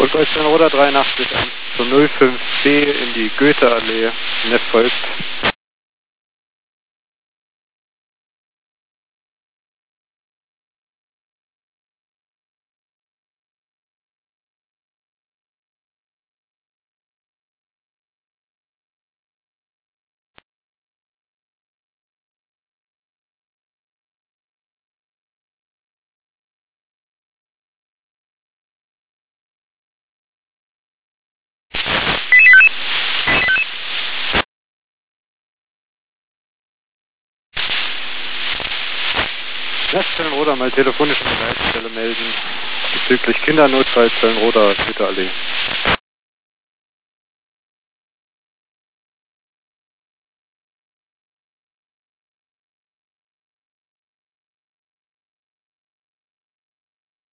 Und bei Zellenroda 83 zur 05B in die Goetheallee. Neff folgt. Neff Zellenroda mal telefonisch an der Leitstelle melden bezüglich Kindernotfall Zellenroda Goetheallee.